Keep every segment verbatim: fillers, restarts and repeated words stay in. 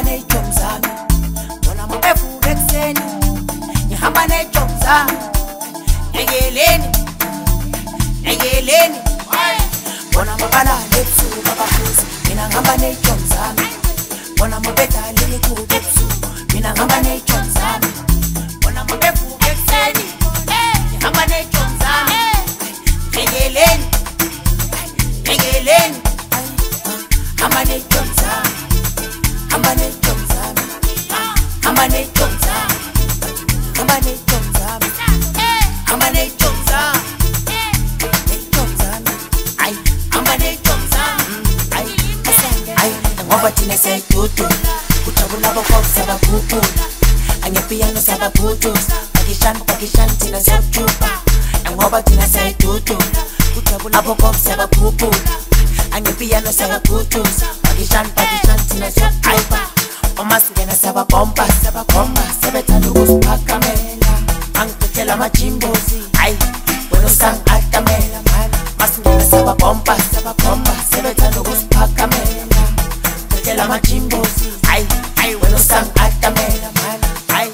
nejom zami, bona mabevuka ekuseni, ngihamba nejom zami, ekeleni, ekeleni, bona mabalala ebusuku abafuzi, mina ngihamba nejom zami, bona mabedala imikhuba ebusuku, mina ngihamba nejom zami, bona mabevuka ekuseni, ngihamba nejom zami, ekeleni, ekeleni, ngihamba nejom zami. I'm a net jump zami, I'm a net jump zami, I'm a net jump zami, I'm a net jump zami, net jump zami, ay, I'm a net jump zami, ay, ay, ngoba thina siyayidudula, kujabula abokhokho siyabakhuphula, angepiyano siyababhuduza, pakishani pakishani thina siyakujuba, ngoba thina siyayidudula, kujabula abokhokho siyabakhuphula, angepiyano siyababhuduza, pakishani pakishani thina siyakujuba. Oma singena saba bomba, saba bomba, sebethanda ukuziphakamela, angiphuthela amajimbozi, ay, wena usang atamela man. Masingena saba bomba, saba bomba, sebethanda ukuziphakamela, angiphuthela amajimbozi, ay, ay, wena usang atamela man, ay.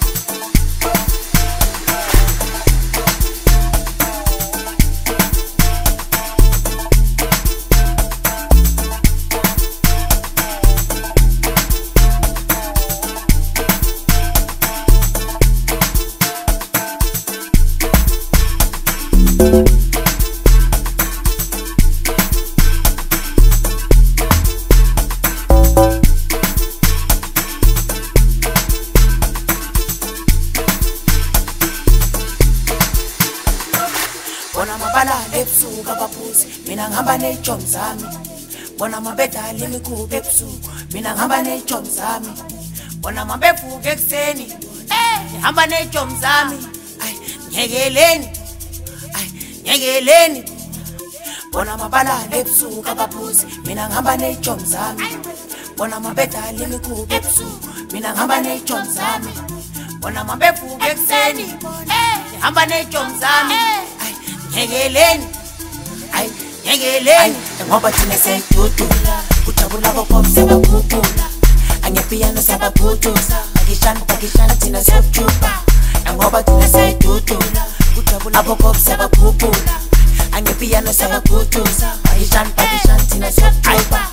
Bona mabalala ebusuku ababuzi, mina ngihamba nejom zami, bona mabedala imikhuba ebusuku, mina ngihamba nejom zami, bona mabevuka ekuseni, ngihamba nejom zami, ay, nyekeleni, ay, nyekeleni, bona mabalala ebusuku ababuzi, mina ngihamba nejom zami, bona mabedala imikhuba ebusuku, mina ngihamba nejom zami, bona mabevuka ekuseni, ngihamba nejom zami, nyekeleni, ay, nyekeleni, ngoba thina siyayidudula, kujabula abokhokho siyabakhuphula, angepiyano siyababhuduza, pakishani pakishani thina siyakujuba, ngoba thina siyayidudula, kujabula abokhokho siyabakhuphula, angepiyano siyababhuduza, pakishani pakishani thina siyakujuba.